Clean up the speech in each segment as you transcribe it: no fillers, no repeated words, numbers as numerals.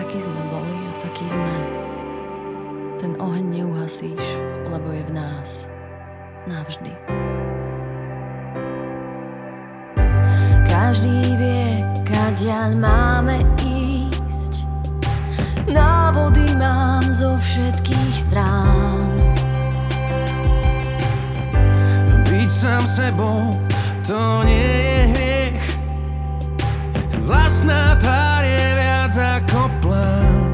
Takí sme boli a takí sme. Ten oheň neuhasíš, lebo je v nás navždy. Každý vie, kadiaľ máme ísť. Návody mám zo všetkých strán. Byť sám sebou, to nie je hriech. Vlastná tvár je viac ako plán.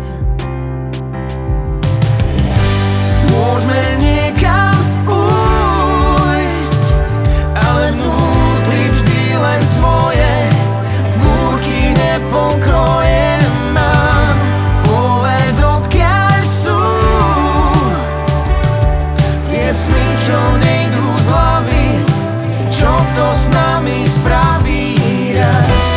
Môžeme niekam ujsť, ale vnútri vždy len svoje búrky nepokrojem nám. Povedz, odkiaľ sú tie sny, čo nejdú z hlavy, čo to s nami spraví raz.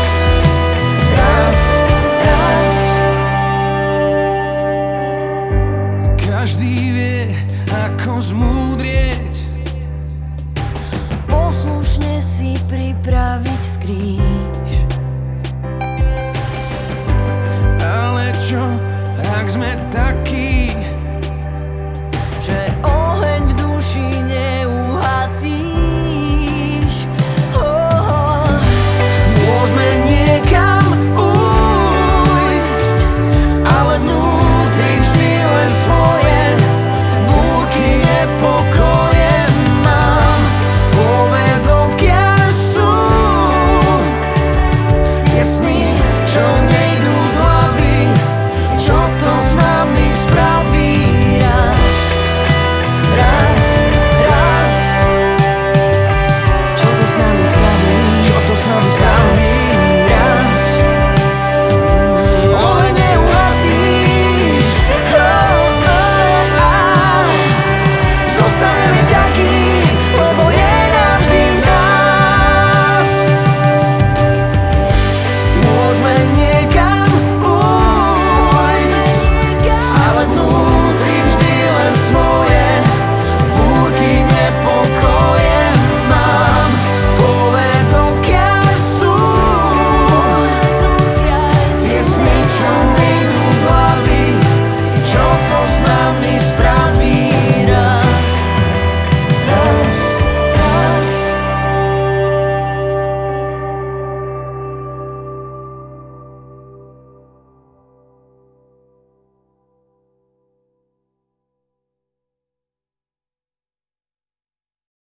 Každý vie, ako zmúdrieť, Poslušne si pripraviť skríž. ale čo, ak sme tak